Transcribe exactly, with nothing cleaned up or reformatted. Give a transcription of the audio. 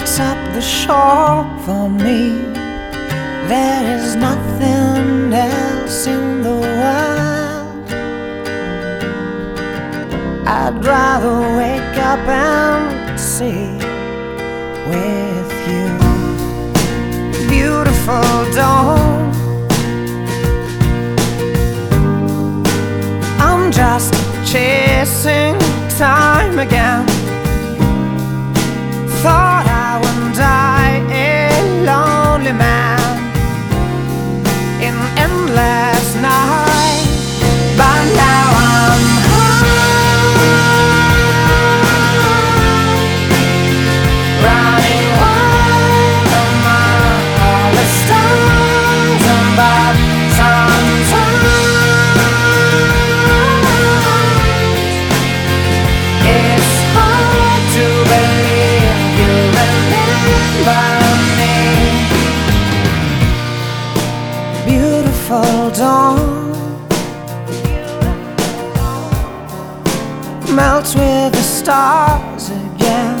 walks up the shore for me. There is nothing else in the world. I'd rather wake up and see with you. Beautiful dawn, I'm just chasing time again. Thought I would die a lonely man in endless night, but now I'm high, running wild among all the stars above. Sometimes it's hard to believe you remember me. Beautiful dawn melts with the stars again.